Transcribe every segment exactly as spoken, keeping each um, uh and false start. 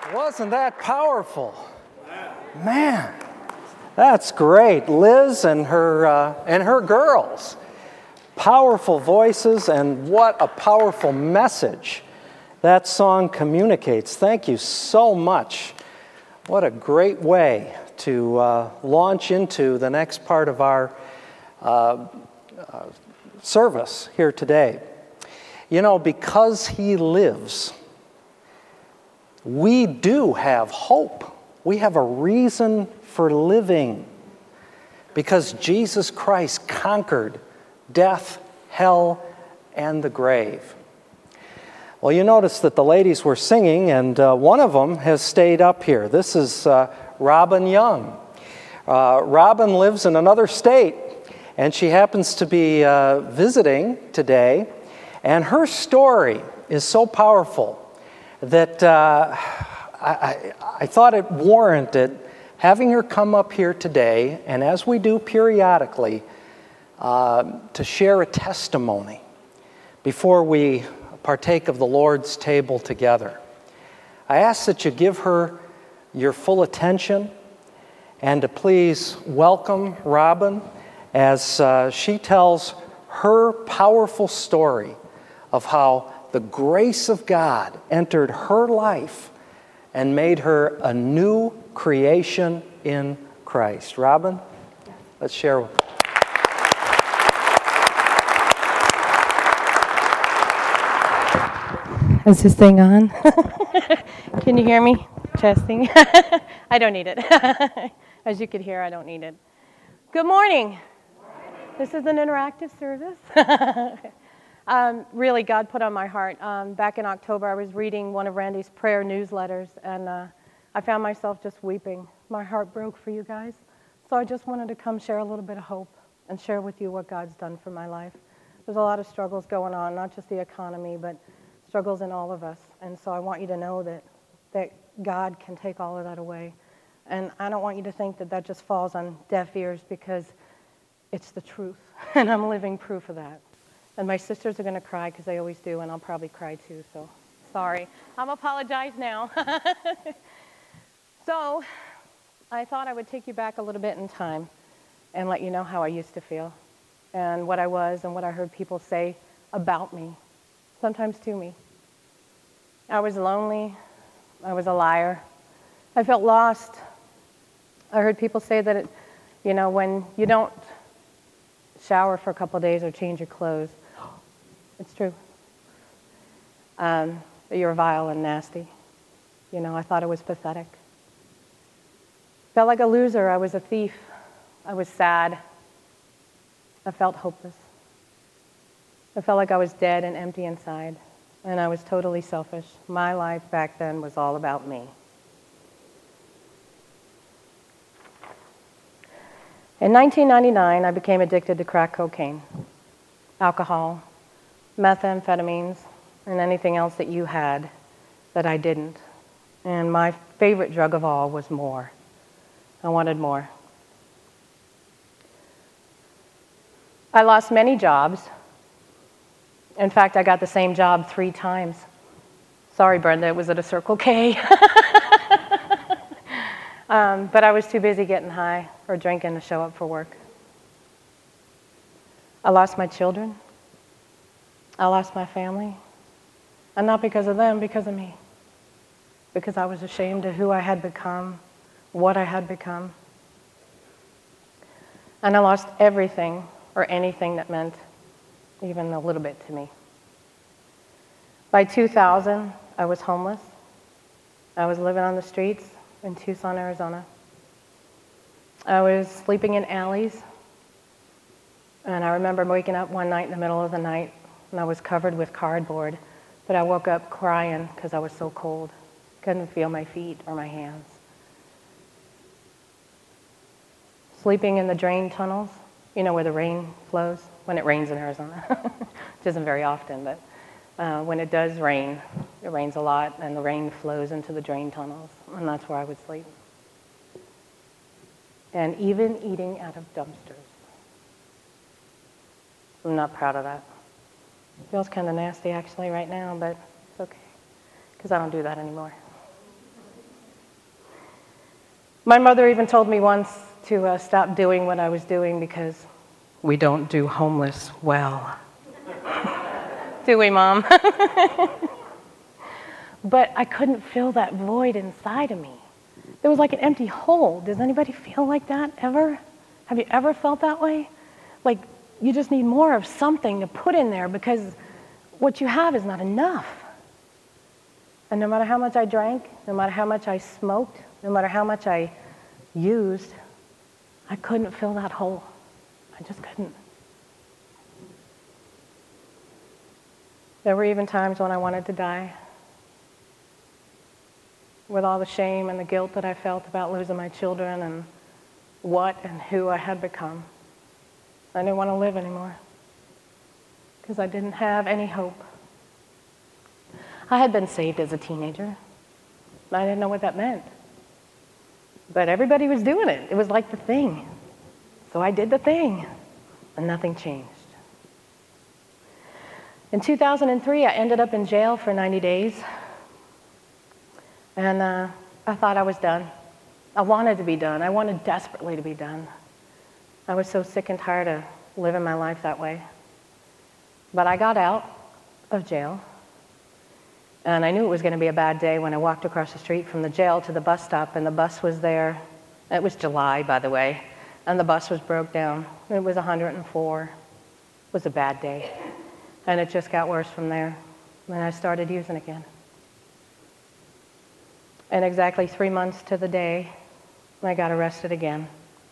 Wasn't that powerful? Man, that's great. Liz and her uh, and her girls. Powerful voices, and what a powerful message that song communicates. Thank you so much. What a great way to uh, launch into the next part of our uh, uh, service here today. You know, because He lives, we do have hope. We have a reason for living because Jesus Christ conquered death, hell, and the grave. Well, you notice that the ladies were singing, and uh, one of them has stayed up here. This is uh, Robin Young. Uh, Robin lives in another state, and she happens to be uh, visiting today, and her story is so powerful that uh, I, I, I thought it warranted having her come up here today, and as we do periodically, uh, to share a testimony before we partake of the Lord's table together. I ask that you give her your full attention and to please welcome Robin as uh, she tells her powerful story of how the grace of God entered her life and made her a new creation in Christ. Robin, let's share. Is this thing on? Can you hear me? Testing. I don't need it. As you could hear, I don't need it. Good morning. This is an interactive service. um, really, God put on my heart. Um, back in October, I was reading one of Randy's prayer newsletters, and uh, I found myself just weeping. My heart broke for you guys. So I just wanted to come share a little bit of hope and share with you what God's done for my life. There's a lot of struggles going on, not just the economy, but struggles in all of us. And so I want you to know that that God can take all of that away. And I don't want you to think that that just falls on deaf ears, because it's the truth. And I'm living proof of that. And my sisters are going to cry, because they always do, and I'll probably cry too. So sorry. I'll apologize now. So I thought I would take you back a little bit in time and let you know how I used to feel and what I was and what I heard people say about me. Sometimes to me. I was lonely. I was a liar. I felt lost. I heard people say that, it, you know, when you don't shower for a couple of days or change your clothes, it's true. Um, that you're vile and nasty. You know, I thought it was pathetic. Felt like a loser. I was a thief. I was sad. I felt hopeless. I felt like I was dead and empty inside, and I was totally selfish. My life back then was all about me. In nineteen ninety-nine, I became addicted to crack cocaine, alcohol, methamphetamines, and anything else that you had that I didn't. And my favorite drug of all was more. I wanted more. I lost many jobs. In fact, I got the same job three times. Sorry, Brenda, it was at a Circle K. um, but I was too busy getting high or drinking to show up for work. I lost my children. I lost my family. And not because of them, because of me. Because I was ashamed of who I had become, what I had become. And I lost everything or anything that meant even a little bit to me. By two thousand, I was homeless. I was living on the streets in Tucson, Arizona. I was sleeping in alleys. And I remember waking up one night in the middle of the night, and I was covered with cardboard. But I woke up crying because I was so cold. Couldn't feel my feet or my hands. Sleeping in the drain tunnels, you know, where the rain flows, when it rains in Arizona. Which isn't very often, but uh, when it does rain, it rains a lot, and the rain flows into the drain tunnels, and that's where I would sleep. And even eating out of dumpsters. I'm not proud of that. It feels kind of nasty, actually, right now, but it's okay, because I don't do that anymore. My mother even told me once to uh, stop doing what I was doing because we don't do homeless well. Do we, Mom? But I couldn't fill that void inside of me. There was like an empty hole. Does anybody feel like that ever? Have you ever felt that way? Like you just need more of something to put in there because what you have is not enough. And no matter how much I drank, no matter how much I smoked, no matter how much I used, I couldn't fill that hole. I just couldn't. There were even times when I wanted to die. With all the shame and the guilt that I felt about losing my children and what and who I had become. I didn't want to live anymore because I didn't have any hope. I had been saved as a teenager. I didn't know what that meant. But everybody was doing it. It was like the thing. So I did the thing, and nothing changed. In two thousand three, I ended up in jail for ninety days. And uh, I thought I was done. I wanted to be done. I wanted desperately to be done. I was so sick and tired of living my life that way. But I got out of jail. And I knew it was going to be a bad day when I walked across the street from the jail to the bus stop, and the bus was there. It was July, by the way, and the bus was broke down. It was one hundred four. It was a bad day. And it just got worse from there. And I started using again. And exactly three months to the day, I got arrested again.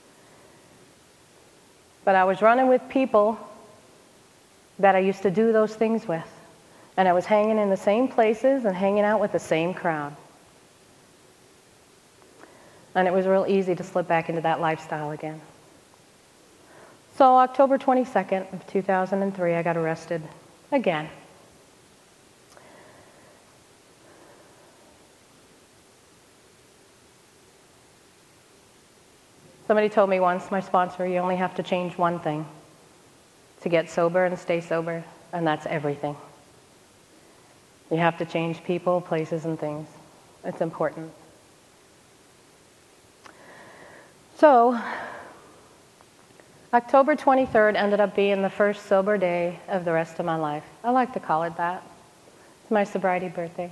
But I was running with people that I used to do those things with. And I was hanging in the same places and hanging out with the same crowd. And it was real easy to slip back into that lifestyle again. So October twenty-second of two thousand three, I got arrested again. Somebody told me once, my sponsor, you only have to change one thing to get sober and stay sober, and that's everything. You have to change people, places, and things. It's important. So, October twenty-third ended up being the first sober day of the rest of my life. I like to call it that. It's my sobriety birthday.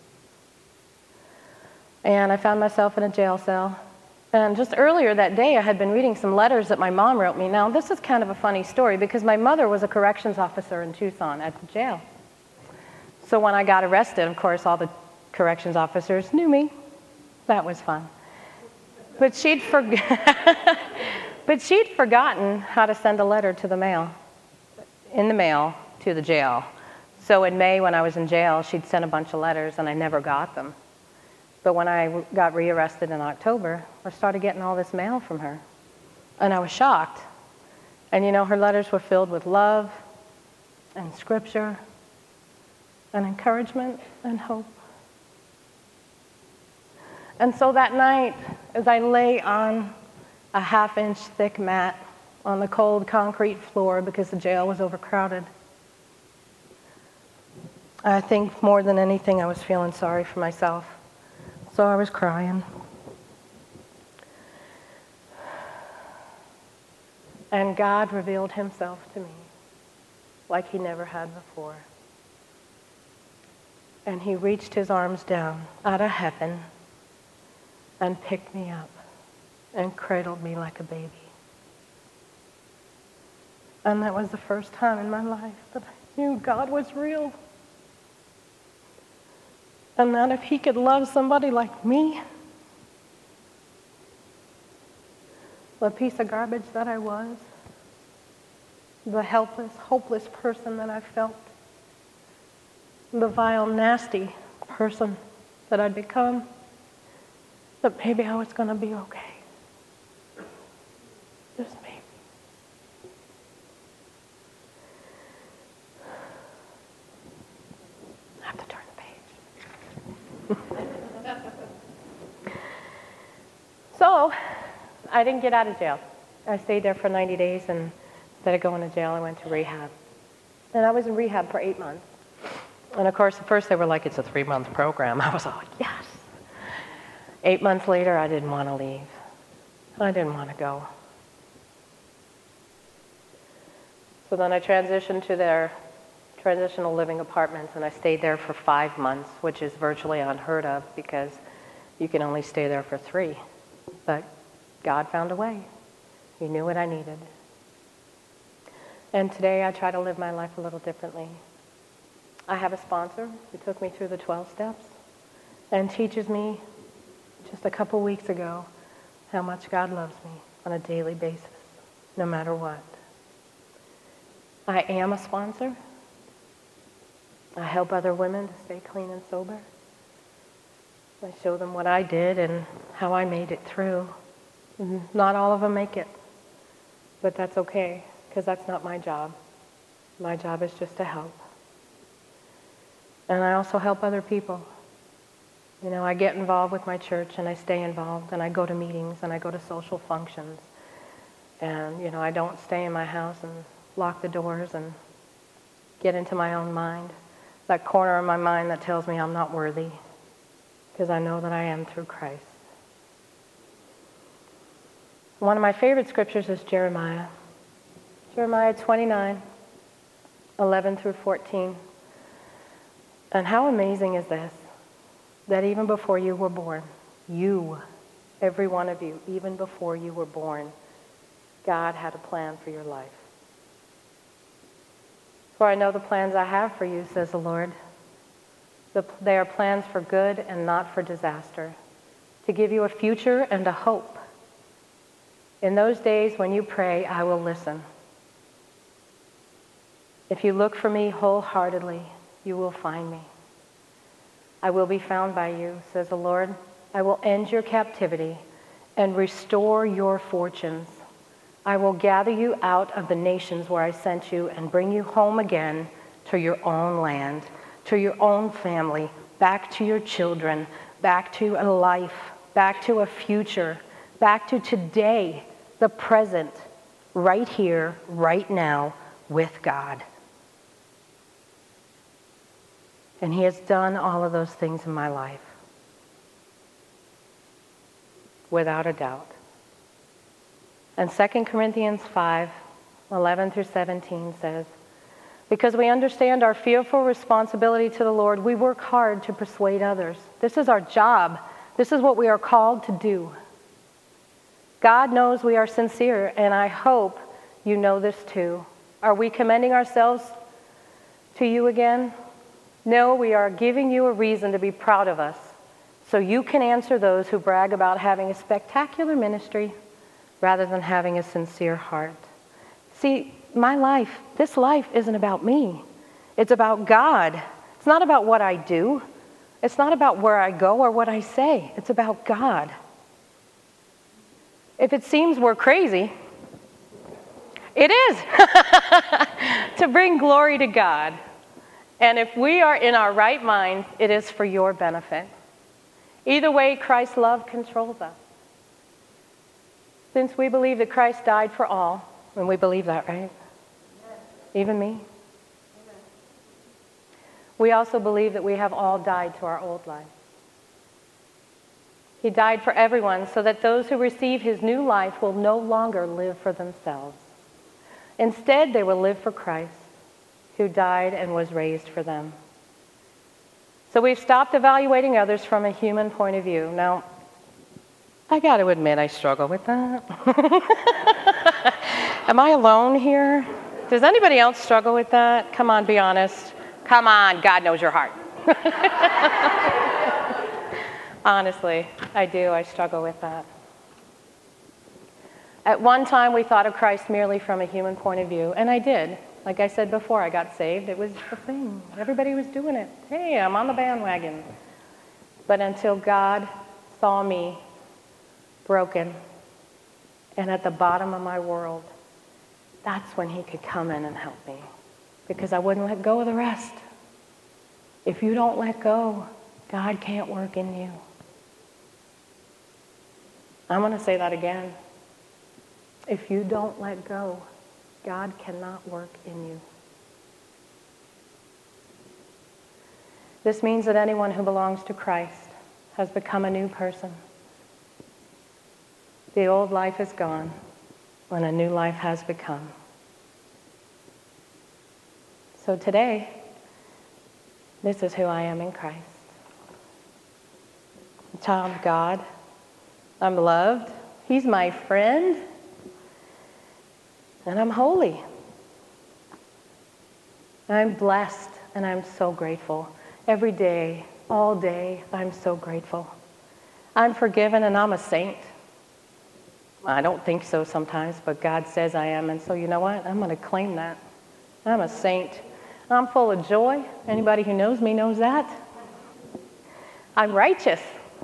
And I found myself in a jail cell. And just earlier that day, I had been reading some letters that my mom wrote me. Now, this is kind of a funny story because my mother was a corrections officer in Tucson at the jail. So when I got arrested, of course, all the corrections officers knew me. That was fun. But she'd, forg- but she'd forgotten how to send a letter to the mail, in the mail to the jail. So in May, when I was in jail, she'd sent a bunch of letters, and I never got them. But when I got rearrested in October, I started getting all this mail from her. And I was shocked. And you know, her letters were filled with love and scripture and encouragement and hope. And so that night, as I lay on a half-inch thick mat on the cold concrete floor because the jail was overcrowded, I think more than anything I was feeling sorry for myself. So I was crying. And God revealed himself to me like he never had before. And he reached his arms down out of heaven and picked me up and cradled me like a baby. And that was the first time in my life that I knew God was real. And that if he could love somebody like me, the piece of garbage that I was, the helpless, hopeless person that I felt, the vile, nasty person that I'd become, that maybe I was going to be okay. Just maybe. I have to turn the page. So, I didn't get out of jail. I stayed there for ninety days, and instead of going to jail, I went to rehab. And I was in rehab for eight months. And of course, at first they were like, it's a three-month program. I was like, yes. Eight months later, I didn't want to leave. I didn't want to go. So then I transitioned to their transitional living apartments, and I stayed there for five months, which is virtually unheard of because you can only stay there for three. But God found a way. He knew what I needed. And today I try to live my life a little differently. I have a sponsor who took me through the twelve steps and teaches me just a couple weeks ago how much God loves me on a daily basis, no matter what. I am a sponsor. I help other women to stay clean and sober. I show them what I did and how I made it through. Not all of them make it, but that's okay, because that's not my job. My job is just to help. And I also help other people. You know, I get involved with my church, and I stay involved, and I go to meetings, and I go to social functions. And, you know, I don't stay in my house and lock the doors and get into my own mind, that corner of my mind that tells me I'm not worthy, because I know that I am through Christ. One of my favorite scriptures is Jeremiah. Jeremiah twenty-nine, eleven through fourteen. And how amazing is this? That even before you were born, you, every one of you, even before you were born, God had a plan for your life. For I know the plans I have for you, says the Lord. The, they are plans for good and not for disaster, to give you a future and a hope. In those days when you pray, I will listen. If you look for me wholeheartedly, you will find me. I will be found by you, says the Lord. I will end your captivity and restore your fortunes. I will gather you out of the nations where I sent you and bring you home again to your own land, to your own family, back to your children, back to a life, back to a future, back to today, the present, right here, right now, with God. And He has done all of those things in my life, without a doubt. And Second Corinthians five, eleven through seventeen says, because we understand our fearful responsibility to the Lord, we work hard to persuade others. This is our job. This is what we are called to do. God knows we are sincere, and I hope you know this too. Are we commending ourselves to you again? No, we are giving you a reason to be proud of us, so you can answer those who brag about having a spectacular ministry rather than having a sincere heart. See, my life, this life isn't about me. It's about God. It's not about what I do. It's not about where I go or what I say. It's about God. If it seems we're crazy, it is to bring glory to God. And if we are in our right minds, it is for your benefit. Either way, Christ's love controls us. Since we believe that Christ died for all, and we believe that, right? Yes. Even me? Amen. We also believe that we have all died to our old life. He died for everyone so that those who receive His new life will no longer live for themselves. Instead, they will live for Christ, who died and was raised for them. So we've stopped evaluating others from a human point of view. Now, I got to admit, I struggle with that. Am I alone here? Does anybody else struggle with that? Come on, be honest. Come on, God knows your heart. Honestly, I do. I struggle with that. At one time, we thought of Christ merely from a human point of view, and I did. Like I said before, I got saved. It was the thing. Everybody was doing it. Hey, I'm on the bandwagon. But until God saw me broken and at the bottom of my world, that's when He could come in and help me, because I wouldn't let go of the rest. If you don't let go, God can't work in you. I'm going to say that again. If you don't let go, God cannot work in you. This means that anyone who belongs to Christ has become a new person. The old life is gone when a new life has become. So today, this is who I am in Christ. A child of God. I'm loved. He's my friend. And I'm holy. I'm blessed, and I'm so grateful. Every day, all day, I'm so grateful. I'm forgiven, and I'm a saint. I don't think so sometimes, but God says I am, and so you know what? I'm going to claim that. I'm a saint. I'm full of joy. Anybody who knows me knows that. I'm righteous.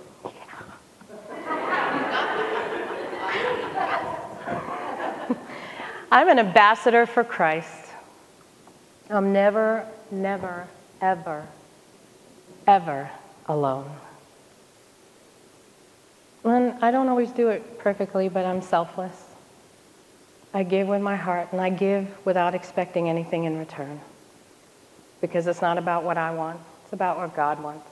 I'm an ambassador for Christ. I'm never, never, ever, ever alone. And I don't always do it perfectly, but I'm selfless. I give with my heart, and I give without expecting anything in return. Because it's not about what I want, it's about what God wants.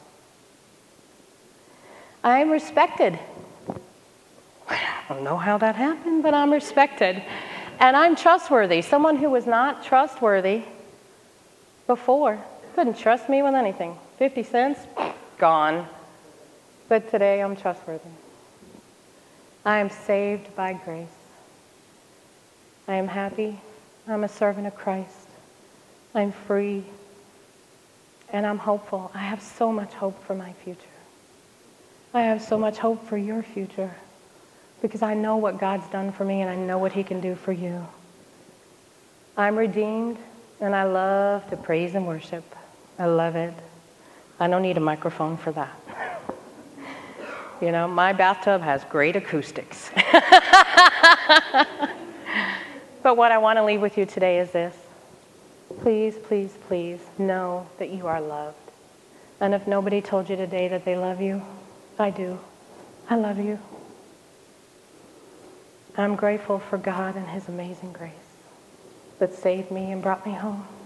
I'm respected. I don't know how that happened, but I'm respected. And I'm trustworthy. Someone who was not trustworthy before couldn't trust me with anything. fifty cents, gone. But today I'm trustworthy. I am saved by grace. I am happy. I'm a servant of Christ. I'm free. And I'm hopeful. I have so much hope for my future. I have so much hope for your future. Because I know what God's done for me, and I know what he can do for you. I'm redeemed, and I love to praise and worship. I love it. I don't need a microphone for that. You know, my bathtub has great acoustics. But what I want to leave with you today is this. Please, please, please know that you are loved. And if nobody told you today that they love you, I do. I love you. I'm grateful for God and his amazing grace that saved me and brought me home.